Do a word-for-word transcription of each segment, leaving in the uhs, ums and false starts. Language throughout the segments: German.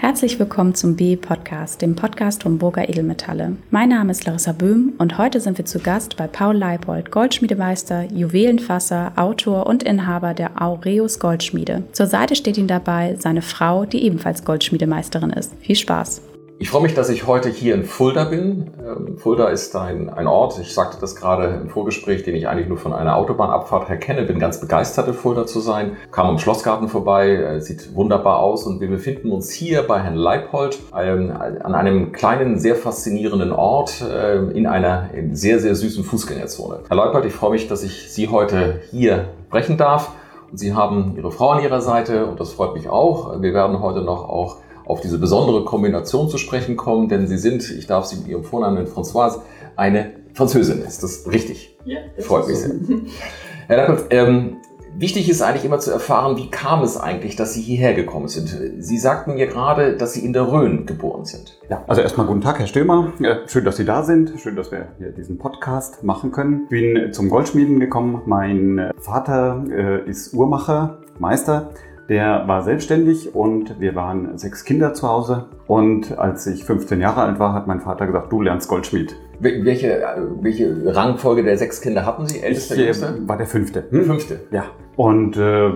Herzlich willkommen zum B E Podcast, dem Podcast Homburger Edelmetalle. Mein Name ist Larissa Böhm und heute sind wir zu Gast bei Paul Leibold, Goldschmiedemeister, Juwelenfasser, Autor und Inhaber der Aureus Goldschmiede. Zur Seite steht ihm dabei seine Frau, die ebenfalls Goldschmiedemeisterin ist. Viel Spaß! Ich freue mich, dass ich heute hier in Fulda bin. Fulda ist ein, ein Ort, ich sagte das gerade im Vorgespräch, den ich eigentlich nur von einer Autobahnabfahrt her kenne. Bin ganz begeistert, in Fulda zu sein. Kam am Schlossgarten vorbei, sieht wunderbar aus und wir befinden uns hier bei Herrn Leibold an einem kleinen, sehr faszinierenden Ort in einer sehr, sehr süßen Fußgängerzone. Herr Leibold, ich freue mich, dass ich Sie heute hier sprechen darf. Und Sie haben Ihre Frau an Ihrer Seite und das freut mich auch. Wir werden heute noch auch auf diese besondere Kombination zu sprechen kommen, denn Sie sind, ich darf Sie mit Ihrem Vornamen nennen, Françoise, eine Französin. Ist das richtig? Ja, das freut mich so. sehr. Herr Leibold, ähm, wichtig ist eigentlich immer zu erfahren, wie kam es eigentlich, dass Sie hierher gekommen sind? Sie sagten mir gerade, dass Sie in der Rhön geboren sind. Ja, also erstmal guten Tag, Herr Stömer. Schön, dass Sie da sind. Schön, dass wir hier diesen Podcast machen können. Ich bin zum Goldschmieden gekommen. Mein Vater äh, ist Uhrmacher, Meister. Der war selbstständig und wir waren sechs Kinder zu Hause. Und als ich fünfzehn Jahre alt war, hat mein Vater gesagt, du lernst Goldschmied. Welche, welche Rangfolge der sechs Kinder hatten Sie? Ältester, ich Jüngster? war der Fünfte. Hm? Der Fünfte? Ja. Und äh,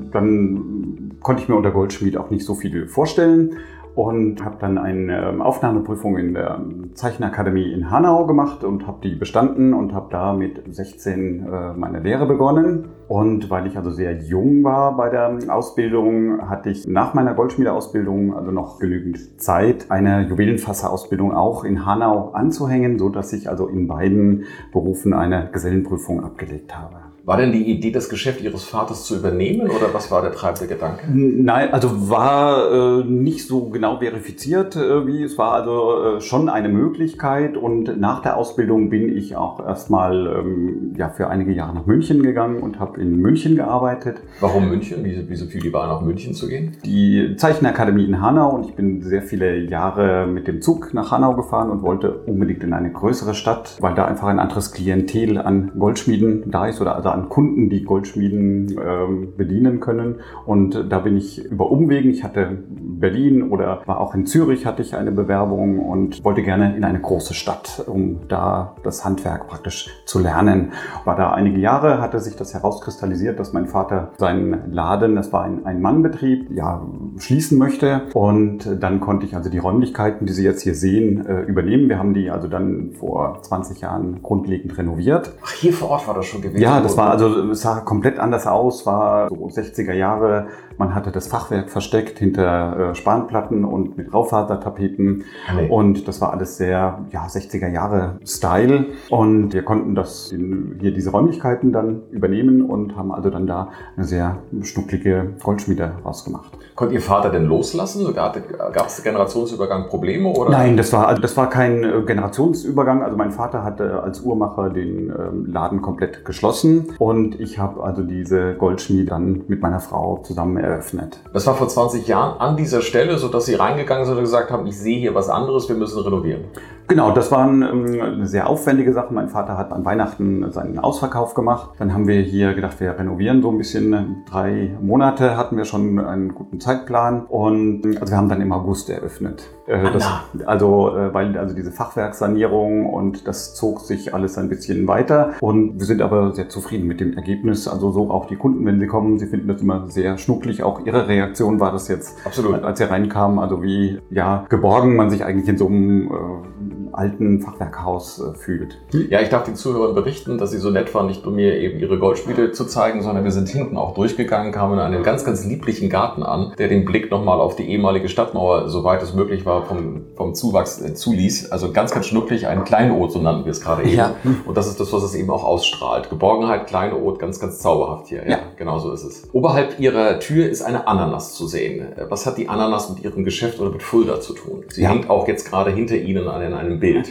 dann konnte ich mir unter Goldschmied auch nicht so viel vorstellen. Und habe dann eine Aufnahmeprüfung in der Zeichenakademie in Hanau gemacht und habe die bestanden und habe da mit sechzehn äh, meine Lehre begonnen. Und weil ich also sehr jung war bei der Ausbildung, hatte ich nach meiner Goldschmiedeausbildung also noch genügend Zeit, eine Juwelenfasserausbildung auch in Hanau anzuhängen, so dass ich also in beiden Berufen eine Gesellenprüfung abgelegt habe. War denn die Idee, das Geschäft Ihres Vaters zu übernehmen oder was war der treibende Gedanke? Nein, also war äh, nicht so genau verifiziert, äh, wie es war also äh, schon eine Möglichkeit und nach der Ausbildung bin ich auch erstmal ähm, ja, für einige Jahre nach München gegangen und habe in München gearbeitet. Warum München? Wieso, wieso fiel die Wahl nach München zu gehen? Die Zeichenakademie in Hanau und ich bin sehr viele Jahre mit dem Zug nach Hanau gefahren und wollte unbedingt in eine größere Stadt, weil da einfach ein anderes Klientel an Goldschmieden da ist oder also an Kunden, die Goldschmieden ähm, bedienen können. Und da bin ich über Umwegen. Ich hatte Berlin oder war auch in Zürich, hatte ich eine Bewerbung und wollte gerne in eine große Stadt, um da das Handwerk praktisch zu lernen. War da einige Jahre, hatte sich das herauskristallisiert, dass mein Vater seinen Laden, das war ein Ein-Mann-Betrieb, ja, schließen möchte. Und dann konnte ich also die Räumlichkeiten, die Sie jetzt hier sehen, äh, übernehmen. Wir haben die also dann vor zwanzig Jahren grundlegend renoviert. Ach, hier vor Ort war das schon gewesen? Ja, das war also, es sah komplett anders aus, war so sechziger Jahre. Man hatte das Fachwerk versteckt hinter äh, Spanplatten und mit Raufasertapeten. Nee. Und das war alles sehr, ja, sechziger Jahre Style. Und wir konnten das in, hier diese Räumlichkeiten dann übernehmen und haben also dann da eine sehr schnucklige Goldschmiede rausgemacht. Konnte Ihr Vater denn loslassen? Gab es Generationsübergang Probleme? Oder? Nein, das war, also das war kein Generationsübergang. Also mein Vater hatte als Uhrmacher den ähm, Laden komplett geschlossen und ich habe also diese Goldschmiede dann mit meiner Frau zusammen eröffnet. Das war vor zwanzig Jahren an dieser Stelle, sodass Sie reingegangen sind und gesagt haben, ich sehe hier was anderes, wir müssen renovieren. Genau, das war eine sehr aufwendige Sache. Mein Vater hat an Weihnachten seinen Ausverkauf gemacht. Dann haben wir hier gedacht, wir renovieren so ein bisschen. Drei Monate hatten wir schon einen guten Zeitplan und also wir haben dann im August eröffnet. Das, also, weil also diese Fachwerksanierung und das zog sich alles ein bisschen weiter und wir sind aber sehr zufrieden mit dem Ergebnis. Also so auch die Kunden, wenn sie kommen, sie finden das immer sehr schnucklig. Auch ihre Reaktion war das jetzt, absolut, als sie reinkamen, also wie ja geborgen man sich eigentlich in so einem äh, alten Fachwerkhaus äh, fühlt. Ja, ich darf den Zuhörern berichten, dass Sie so nett waren, nicht nur mir eben Ihre Goldschmiede zu zeigen, sondern wir sind hinten auch durchgegangen, kamen in einen ganz, ganz lieblichen Garten an, der den Blick nochmal auf die ehemalige Stadtmauer, soweit es möglich war, vom, vom Zuwachs äh, zuließ. Also ganz, ganz schnucklig, ein Kleinod, so nannten wir es gerade eben. Ja. Und das ist das, was es eben auch ausstrahlt. Geborgenheit, Kleinod, ganz, ganz zauberhaft hier. Ja, ja. Genau so ist es. Oberhalb Ihrer Tür ist eine Ananas zu sehen. Was hat die Ananas mit Ihrem Geschäft oder mit Fulda zu tun? Sie ja. hängt auch jetzt gerade hinter Ihnen an einem Bild.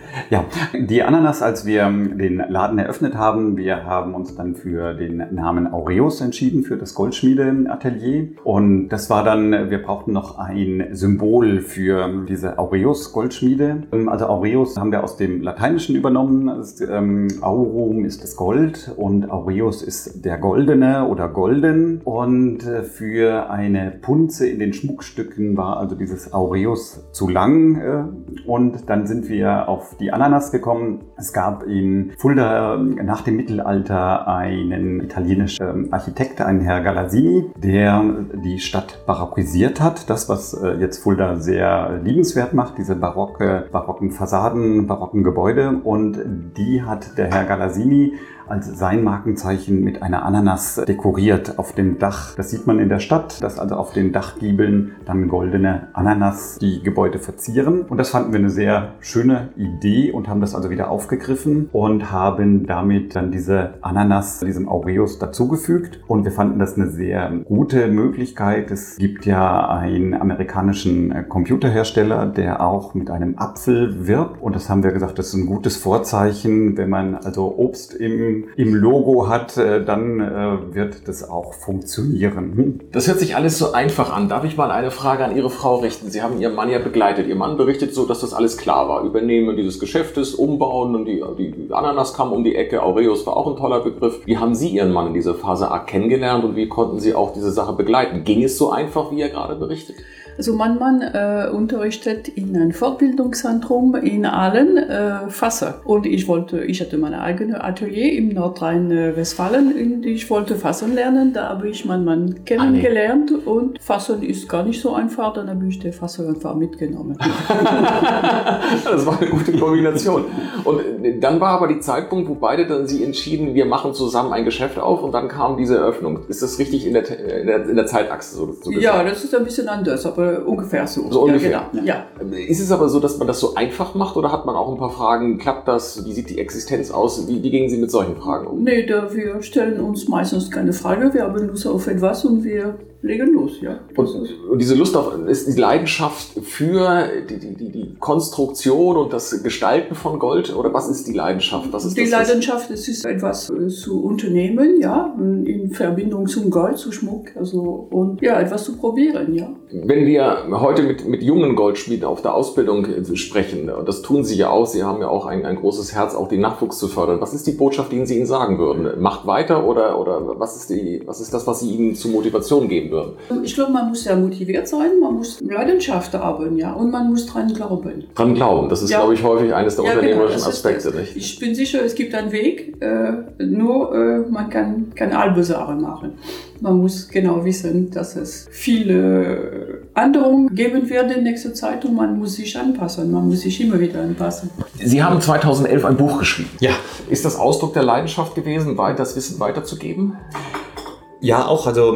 Ja, die Ananas, als wir den Laden eröffnet haben, wir haben uns dann für den Namen Aureus entschieden, für das Goldschmiedeatelier. Und das war dann, wir brauchten noch ein Symbol für diese Aureus-Goldschmiede. Also Aureus haben wir aus dem Lateinischen übernommen. Das, ähm, Aurum ist das Gold und Aureus ist der Goldene oder Golden. Und äh, für eine Punze in den Schmuckstücken war also dieses Aureus zu lang. Äh, und dann sind wir auf die Ananas gekommen. Es gab in Fulda nach dem Mittelalter einen italienischen Architekt, einen Herr Galassini, der die Stadt barockisiert hat. Das, was äh, jetzt Fulda sehr liebenswert macht, diese barocke, barocken Fassaden, barocken Gebäude. Und die hat der Herr Galassini als sein Markenzeichen mit einer Ananas dekoriert auf dem Dach. Das sieht man in der Stadt, dass also auf den Dachgiebeln dann goldene Ananas die Gebäude verzieren. Und das fanden wir eine sehr schöne Idee und haben das also wieder aufgegriffen und haben damit dann diese Ananas diesem Aureus dazugefügt. Und wir fanden das eine sehr gute Möglichkeit. Es gibt ja einen amerikanischen Computerhersteller, der auch mit einem Apfel wirbt. Und das haben wir gesagt, das ist ein gutes Vorzeichen, wenn man also Obst im im Logo hat, dann äh, wird das auch funktionieren. Hm. Das hört sich alles so einfach an. Darf ich mal eine Frage an Ihre Frau richten? Sie haben Ihren Mann ja begleitet. Ihr Mann berichtet so, dass das alles klar war. Übernehmen dieses Geschäftes, umbauen und die, die Ananas kam um die Ecke. Aureus war auch ein toller Begriff. Wie haben Sie Ihren Mann in dieser Phase A kennengelernt und wie konnten Sie auch diese Sache begleiten? Ging es so einfach, wie er gerade berichtet? Also mein Mann äh, unterrichtet in einem Fortbildungszentrum in Aalen äh, Fasser. Und ich wollte, ich hatte mein eigenes Atelier im Nordrhein-Westfalen und ich wollte Fassern lernen. Da habe ich meinen Mann kennengelernt ah, nee. und Fassern ist gar nicht so einfach. Dann habe ich den Fasser einfach mitgenommen. Das war eine gute Kombination. Und dann war aber die Zeitpunkt, wo beide dann Sie entschieden, wir machen zusammen ein Geschäft auf und dann kam diese Eröffnung. Ist das richtig in der, in der, in der Zeitachse so, so gesagt? Ja, das ist ein bisschen anders, aber ungefähr so. So ungefähr. Ja, genau. Ja. Ist es aber so, dass man das so einfach macht oder hat man auch ein paar Fragen? Klappt das? Wie sieht die Existenz aus? Wie, wie gehen Sie mit solchen Fragen um? Nee, da wir stellen uns meistens keine Frage. Wir haben Lust auf etwas und wir legen los, ja. Und, und diese Lust auf, ist die Leidenschaft für die, die, die Konstruktion und das Gestalten von Gold? Oder was ist die Leidenschaft? Was ist die das, Leidenschaft, es ist etwas zu unternehmen, ja, in Verbindung zum Gold, zu Schmuck, also, und ja, etwas zu probieren, ja. Wenn wir heute mit, mit jungen Goldschmieden auf der Ausbildung sprechen, und das tun Sie ja auch, Sie haben ja auch ein, ein großes Herz, auch den Nachwuchs zu fördern. Was ist die Botschaft, die Sie ihnen sagen würden? Macht weiter oder, oder was ist die, was ist das, was Sie ihnen zur Motivation geben würden? Ich glaube, man muss sehr motiviert sein, man muss Leidenschaft haben, ja, und man muss dran glauben. Dran glauben, das ist, ja. glaube ich, häufig eines der ja, unternehmerischen genau, Aspekte. Nicht? Ich bin sicher, es gibt einen Weg, äh, nur äh, man kann keine halbe Sache machen. Man muss genau wissen, dass es viele Änderungen geben wird in nächster Zeit und man muss sich anpassen, man muss sich immer wieder anpassen. Sie haben zweitausendelf ein Buch geschrieben. Ja. Ist das Ausdruck der Leidenschaft gewesen, das Wissen weiterzugeben? Ja, auch. Also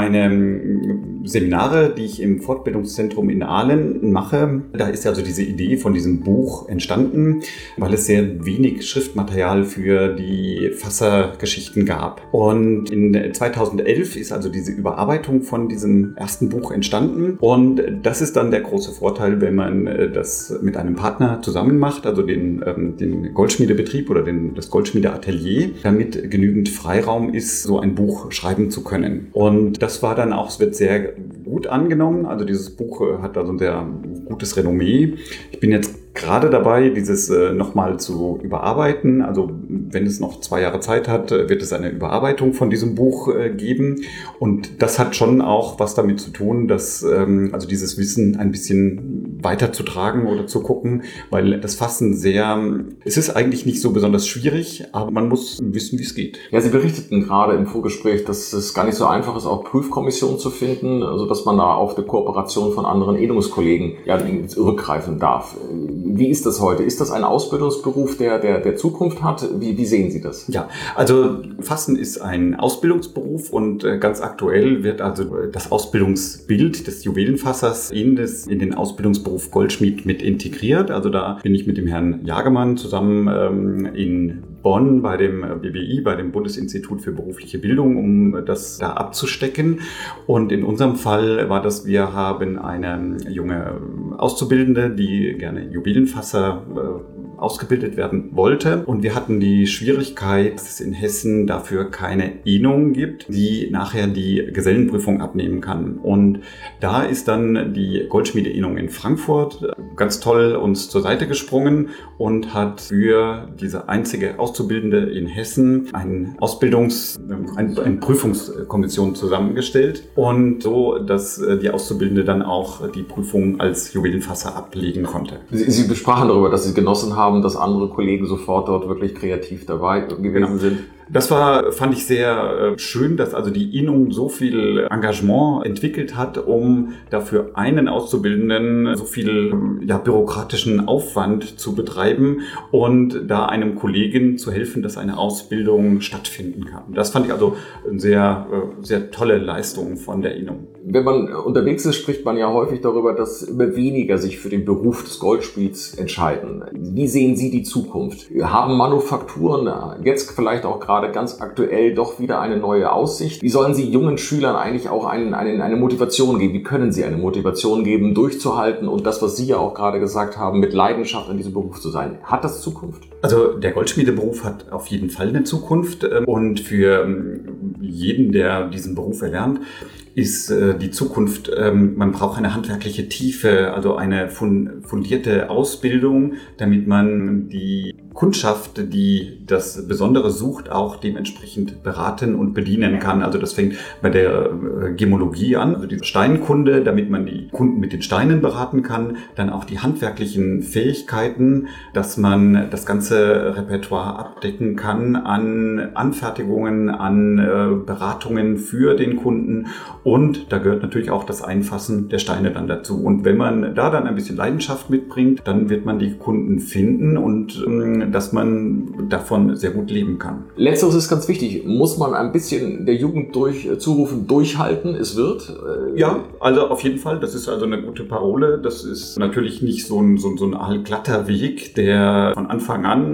meine Seminare, die ich im Fortbildungszentrum in Aalen mache, da ist ja also diese Idee von diesem Buch entstanden, weil es sehr wenig Schriftmaterial für die Fassergeschichten gab. Und in zweitausendelf ist also diese Überarbeitung von diesem ersten Buch entstanden. Und das ist dann der große Vorteil, wenn man das mit einem Partner zusammen macht, also den, den Goldschmiedebetrieb oder den, das Goldschmiedeatelier, damit genügend Freiraum ist, so ein Buch schreiben zu können. Und das war dann auch, es wird sehr gut angenommen. Also dieses Buch hat also ein sehr gutes Renommee. Ich bin jetzt gerade dabei, dieses äh, nochmal zu überarbeiten. Also wenn es noch zwei Jahre Zeit hat, wird es eine Überarbeitung von diesem Buch äh, geben. Und das hat schon auch was damit zu tun, dass ähm, also dieses Wissen ein bisschen weiterzutragen oder zu gucken, weil das Fassen sehr, es ist eigentlich nicht so besonders schwierig, aber man muss wissen, wie es geht. Ja, Sie berichteten gerade im Vorgespräch, dass es gar nicht so einfach ist, auch Prüfkommissionen zu finden, also dass man da auf die Kooperation von anderen Edungskollegen ja, rückgreifen darf. Wie ist das heute? Ist das ein Ausbildungsberuf, der, der, der Zukunft hat? Wie, wie sehen Sie das? Ja, also Fassen ist ein Ausbildungsberuf und ganz aktuell wird also das Ausbildungsbild des Juwelenfassers in, das, in den Ausbildungsberuf Goldschmied mit integriert. Also da bin ich mit dem Herrn Jagemann zusammen ähm, in Bonn bei dem B B I, bei dem Bundesinstitut für berufliche Bildung, um das da abzustecken. Und in unserem Fall war das, wir haben eine junge Auszubildende, die gerne Juwelenfasser ausgebildet werden wollte. Und wir hatten die Schwierigkeit, dass es in Hessen dafür keine Innung gibt, die nachher die Gesellenprüfung abnehmen kann. Und da ist dann die Goldschmiede-Innung in Frankfurt ganz toll uns zur Seite gesprungen und hat für diese einzige Auszubildende in Hessen ein Ausbildungs-, ein, eine Prüfungskommission zusammengestellt und so, dass die Auszubildende dann auch die Prüfung als Juwelenfasser ablegen konnte. Sie, Sie besprachen darüber, dass Sie genossen haben, dass andere Kollegen sofort dort wirklich kreativ dabei gewesen genau. sind. Das war, fand ich sehr schön, dass also die Innung so viel Engagement entwickelt hat, um dafür einen Auszubildenden so viel ja, bürokratischen Aufwand zu betreiben und da einem Kollegen zu helfen, dass eine Ausbildung stattfinden kann. Das fand ich also eine sehr, sehr tolle Leistung von der Innung. Wenn man unterwegs ist, spricht man ja häufig darüber, dass immer weniger sich für den Beruf des Goldschmieds entscheiden. Wie sehen Sie die Zukunft? Haben Manufakturen jetzt vielleicht auch gerade ganz aktuell doch wieder eine neue Aussicht? Wie sollen Sie jungen Schülern eigentlich auch einen, einen, eine Motivation geben? Wie können Sie eine Motivation geben, durchzuhalten und das, was Sie ja auch gerade gesagt haben, mit Leidenschaft in diesem Beruf zu sein? Hat das Zukunft? Also der Goldschmiedeberuf hat auf jeden Fall eine Zukunft und für jeden, der diesen Beruf erlernt, ist äh, die Zukunft, ähm, man braucht eine handwerkliche Tiefe, also eine fundierte Ausbildung, damit man die Kundschaft, die das Besondere sucht, auch dementsprechend beraten und bedienen kann. Also das fängt bei der äh, Gemologie an, also die Steinkunde, damit man die Kunden mit den Steinen beraten kann. Dann auch die handwerklichen Fähigkeiten, dass man das ganze Repertoire abdecken kann an Anfertigungen, an äh, Beratungen für den Kunden. Und da gehört natürlich auch das Einfassen der Steine dann dazu. Und wenn man da dann ein bisschen Leidenschaft mitbringt, dann wird man die Kunden finden und ähm, dass man davon sehr gut leben kann. Letzteres ist ganz wichtig. Muss man ein bisschen der Jugend durch, zurufen, durchhalten, es wird? Äh, ja, also auf jeden Fall. Das ist also eine gute Parole. Das ist natürlich nicht so ein, so, so ein allglatter Weg, der von Anfang an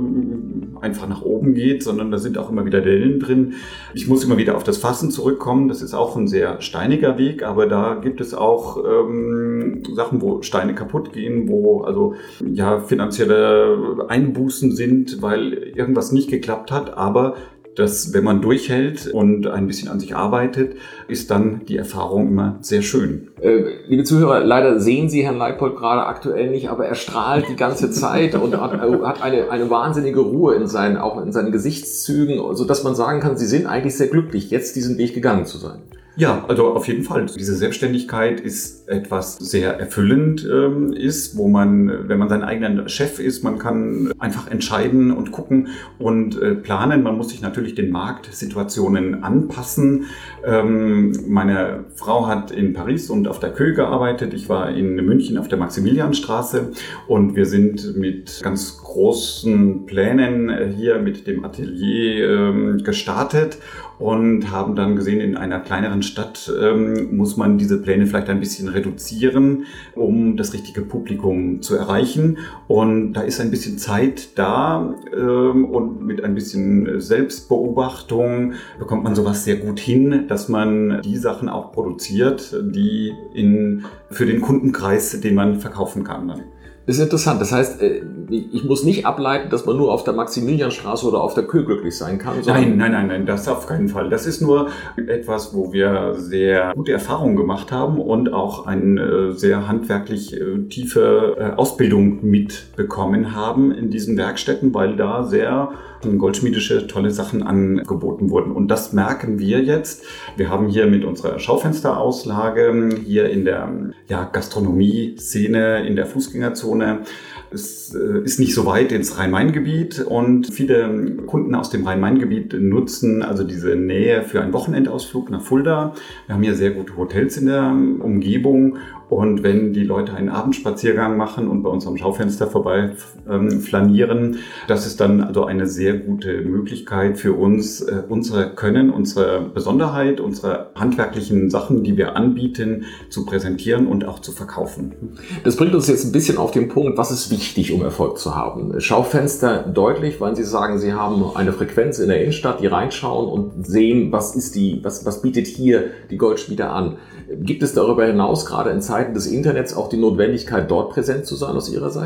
ähm, einfach nach oben geht, sondern da sind auch immer wieder Dellen drin. Ich muss immer wieder auf das Fassen zurückkommen. Das ist auch ein sehr steiniger Weg, aber da gibt es auch ähm, Sachen, wo Steine kaputt gehen, wo also ja finanzielle Einbußen sind, weil irgendwas nicht geklappt hat, aber dass, wenn man durchhält und ein bisschen an sich arbeitet, ist dann die Erfahrung immer sehr schön. Äh, liebe Zuhörer, leider sehen Sie Herrn Leipold gerade aktuell nicht, aber er strahlt die ganze Zeit und hat, hat eine, eine wahnsinnige Ruhe in seinen, auch in seinen Gesichtszügen, sodass man sagen kann, Sie sind eigentlich sehr glücklich, jetzt diesen Weg gegangen zu sein. Ja, also auf jeden Fall. Diese Selbstständigkeit ist etwas sehr erfüllend ähm, ist, wo man, wenn man sein eigener Chef ist, man kann einfach entscheiden und gucken und äh, planen. Man muss sich natürlich den Marktsituationen anpassen. Ähm, meine Frau hat in Paris und auf der Queue gearbeitet. Ich war in München auf der Maximilianstraße und wir sind mit ganz großen Plänen hier mit dem Atelier ähm, gestartet und haben dann gesehen, in einer kleineren Stadt ähm, muss man diese Pläne vielleicht ein bisschen reduzieren, um das richtige Publikum zu erreichen. Und da ist ein bisschen Zeit da ähm, und mit ein bisschen Selbstbeobachtung bekommt man sowas sehr gut hin, dass man die Sachen auch produziert, die in, für den Kundenkreis, den man verkaufen kann dann. Das ist interessant. Das heißt, ich muss nicht ableiten, dass man nur auf der Maximilianstraße oder auf der Queue glücklich sein kann. Nein, nein, nein, nein, das auf keinen Fall. Das ist nur etwas, wo wir sehr gute Erfahrungen gemacht haben und auch eine sehr handwerklich tiefe Ausbildung mitbekommen haben in diesen Werkstätten, weil da sehr goldschmiedische tolle Sachen angeboten wurden. Und das merken wir jetzt. Wir haben hier mit unserer Schaufensterauslage hier in der ja, Gastronomie-Szene, in der Fußgängerzone. Es ist nicht so weit ins Rhein-Main-Gebiet und viele Kunden aus dem Rhein-Main-Gebiet nutzen also diese Nähe für einen Wochenendausflug nach Fulda. Wir haben hier sehr gute Hotels in der Umgebung. Und wenn die Leute einen Abendspaziergang machen und bei uns am Schaufenster vorbei ähm, flanieren, das ist dann also eine sehr gute Möglichkeit für uns, äh, unsere Können, unsere Besonderheit, unsere handwerklichen Sachen, die wir anbieten, zu präsentieren und auch zu verkaufen. Das bringt uns jetzt ein bisschen auf den Punkt, was ist wichtig, um Erfolg zu haben. Schaufenster deutlich, weil Sie sagen, Sie haben eine Frequenz in der Innenstadt, die reinschauen und sehen, was ist die, was, was bietet hier die Goldschmiede an. Gibt es darüber hinaus gerade in Zeiten des Internets auch die Notwendigkeit, dort präsent zu sein aus Ihrer Seite?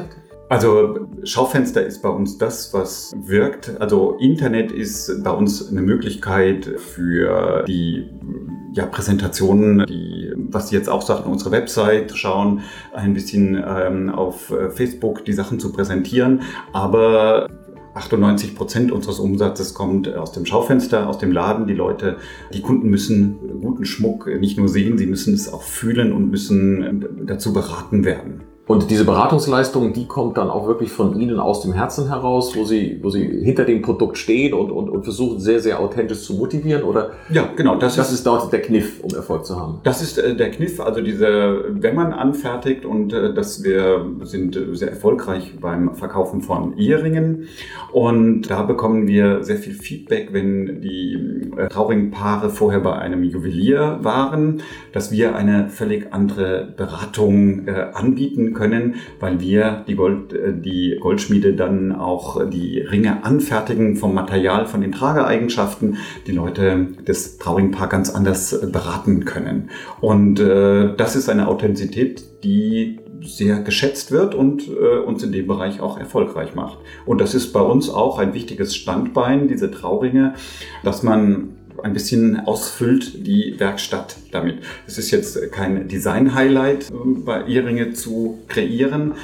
Also Schaufenster ist bei uns das, was wirkt. Also Internet ist bei uns eine Möglichkeit für die ja, Präsentationen, die, was Sie jetzt auch sagten, unsere Website schauen, ein bisschen ähm, auf Facebook die Sachen zu präsentieren. Aber achtundneunzig Prozent unseres Umsatzes kommt aus dem Schaufenster, aus dem Laden. Die Leute, die Kunden müssen guten Schmuck nicht nur sehen, sie müssen es auch fühlen und müssen dazu beraten werden. Und diese Beratungsleistung, die kommt dann auch wirklich von Ihnen aus dem Herzen heraus, wo Sie, wo Sie hinter dem Produkt stehen und, und, und versuchen, sehr, sehr authentisch zu motivieren, oder? Ja, genau. Das, das ist, ist dort der Kniff, um Erfolg zu haben. Das ist äh, der Kniff, also diese, wenn man anfertigt, und äh, dass wir sind sehr erfolgreich beim Verkaufen von Eheringen, und da bekommen wir sehr viel Feedback, wenn die äh, Trauringpaare vorher bei einem Juwelier waren, dass wir eine völlig andere Beratung äh, anbieten können, weil wir die, Gold, die Goldschmiede dann auch die Ringe anfertigen vom Material, von den Trageeigenschaften, die Leute das Trauringpaar ganz anders beraten können. Und äh, das ist eine Authentizität, die sehr geschätzt wird und äh, uns in dem Bereich auch erfolgreich macht. Und das ist bei uns auch ein wichtiges Standbein, diese Trauringe, dass man ein bisschen ausfüllt die Werkstatt damit. Es ist jetzt kein Design-Highlight, bei Eheringe zu kreieren,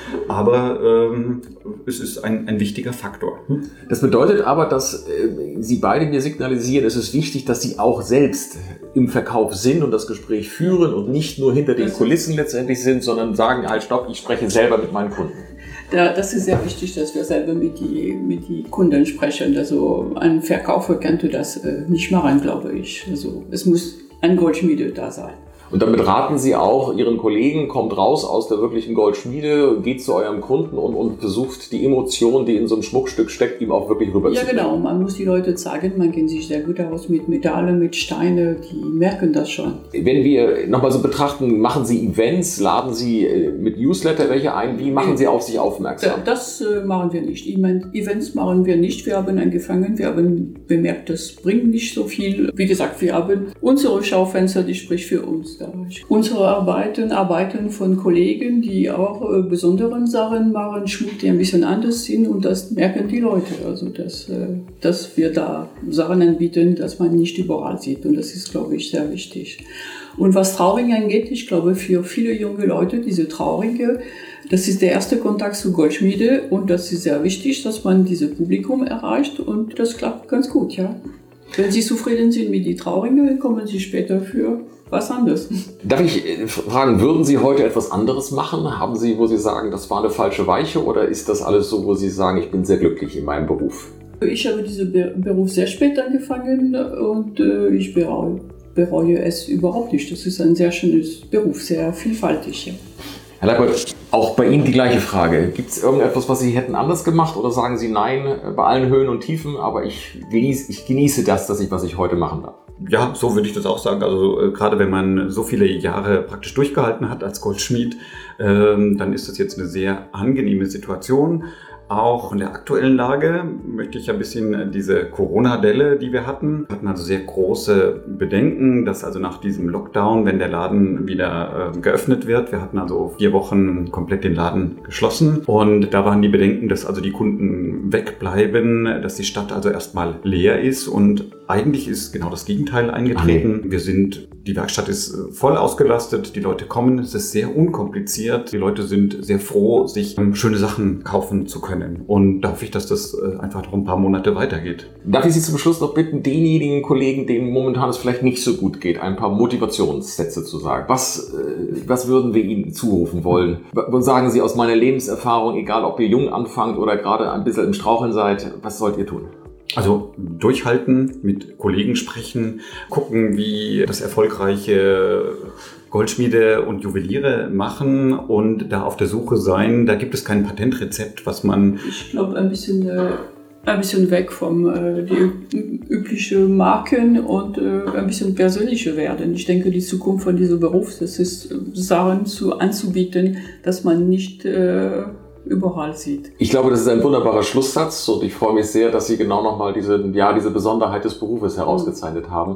aber ähm, es ist ein, ein wichtiger Faktor. Das bedeutet aber, dass äh, Sie beide mir signalisieren, es ist wichtig, dass Sie auch selbst im Verkauf sind und das Gespräch führen und nicht nur hinter den Kulissen letztendlich sind, sondern sagen, halt stopp, ich spreche selber mit meinen Kunden. Da, das ist sehr wichtig, dass wir selber mit die, mit die Kunden sprechen. Also ein Verkäufer könnte das äh, nicht machen, glaube ich. Also es muss ein Goldschmiede da sein. Und damit raten Sie auch Ihren Kollegen, kommt raus aus der wirklichen Goldschmiede, geht zu eurem Kunden und, und versucht die Emotion, die in so einem Schmuckstück steckt, ihm auch wirklich rüberzubringen. Ja, genau. Man muss die Leute zeigen, man kennt sich sehr gut aus mit Metalle, mit Steine, die merken das schon. Wenn wir nochmal so betrachten, machen Sie Events, laden Sie mit Newsletter welche ein, wie machen Sie auf sich aufmerksam? Das äh, machen wir nicht. Events machen wir nicht. Wir haben angefangen, wir haben bemerkt, das bringt nicht so viel. Wie gesagt, wir haben unsere Schaufenster, die spricht für uns. Unsere Arbeiten, Arbeiten von Kollegen, die auch äh, besonderen Sachen machen, Schmuck, die ein bisschen anders sind, und das merken die Leute. Also, dass, äh, dass wir da Sachen anbieten, dass man nicht überall sieht, und das ist, glaube ich, sehr wichtig. Und was Trauringe angeht, ich glaube, für viele junge Leute, diese Trauringe, das ist der erste Kontakt zu Goldschmiede, und das ist sehr wichtig, dass man dieses Publikum erreicht, und das klappt ganz gut, ja. Wenn Sie zufrieden sind mit den Trauringen, kommen Sie später für was anderes. Darf ich fragen, würden Sie heute etwas anderes machen? Haben Sie, wo Sie sagen, das war eine falsche Weiche, oder ist das alles so, wo Sie sagen, ich bin sehr glücklich in meinem Beruf? Ich habe diesen Beruf sehr spät angefangen, und äh, ich bereue, bereue es überhaupt nicht. Das ist ein sehr schönes Beruf, sehr vielfältig. Ja. Herr Leipold, auch bei Ihnen die gleiche Frage. Gibt es irgendetwas, was Sie hätten anders gemacht, oder sagen Sie nein, bei allen Höhen und Tiefen, aber ich genieße, ich genieße das, dass ich, was ich heute machen darf? Ja, so würde ich das auch sagen. Also äh, gerade wenn man so viele Jahre praktisch durchgehalten hat als Goldschmied, ähm, dann ist das jetzt eine sehr angenehme Situation. Auch in der aktuellen Lage möchte ich ein bisschen diese Corona-Delle, die wir hatten, wir hatten also sehr große Bedenken, dass also nach diesem Lockdown, wenn der Laden wieder äh, geöffnet wird, wir hatten also vier Wochen komplett den Laden geschlossen, und da waren die Bedenken, dass also die Kunden wegbleiben, dass die Stadt also erstmal leer ist, und eigentlich ist genau das Gegenteil eingetreten. Wir sind, die Werkstatt ist voll ausgelastet, die Leute kommen, es ist sehr unkompliziert, die Leute sind sehr froh, sich ähm, schöne Sachen kaufen zu können. Und da hoffe ich, dass das einfach noch ein paar Monate weitergeht. Darf ich Sie zum Schluss noch bitten, denjenigen Kollegen, denen momentan es vielleicht nicht so gut geht, ein paar Motivationssätze zu sagen? Was, was würden wir Ihnen zurufen wollen? Und sagen Sie aus meiner Lebenserfahrung, egal ob ihr jung anfangt oder gerade ein bisschen im Straucheln seid, was sollt ihr tun? Also durchhalten, mit Kollegen sprechen, gucken, wie das erfolgreiche Goldschmiede und Juweliere machen, und da auf der Suche sein. Da gibt es kein Patentrezept, was man... Ich glaube, ein bisschen, äh, ein bisschen weg vom äh, die üblichen Marken und äh, ein bisschen persönlicher werden. Ich denke, die Zukunft von diesem Beruf, das ist, Sachen zu, anzubieten, dass man nicht... Äh, überall sieht. Ich glaube, das ist ein wunderbarer Schlusssatz, und ich freue mich sehr, dass Sie genau nochmal diese, ja, diese Besonderheit des Berufes herausgezeichnet haben.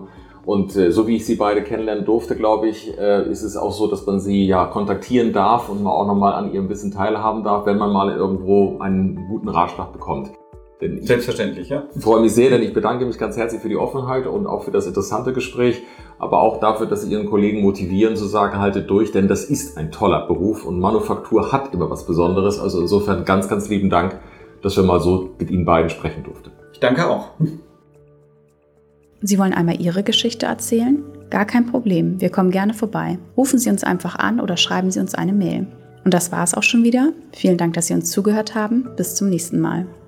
Und äh, so wie ich Sie beide kennenlernen durfte, glaube ich, äh, ist es auch so, dass man Sie ja kontaktieren darf und man auch nochmal an Ihrem Wissen teilhaben darf, wenn man mal irgendwo einen guten Ratschlag bekommt. Denn ich Selbstverständlich, ja. freue mich sehr, denn ich bedanke mich ganz herzlich für die Offenheit und auch für das interessante Gespräch, aber auch dafür, dass Sie Ihren Kollegen motivieren, zu sagen, haltet durch, denn das ist ein toller Beruf und Manufaktur hat immer was Besonderes. Also insofern ganz, ganz lieben Dank, dass wir mal so mit Ihnen beiden sprechen durften. Ich danke auch. Sie wollen einmal Ihre Geschichte erzählen? Gar kein Problem, wir kommen gerne vorbei. Rufen Sie uns einfach an oder schreiben Sie uns eine Mail. Und das war es auch schon wieder. Vielen Dank, dass Sie uns zugehört haben. Bis zum nächsten Mal.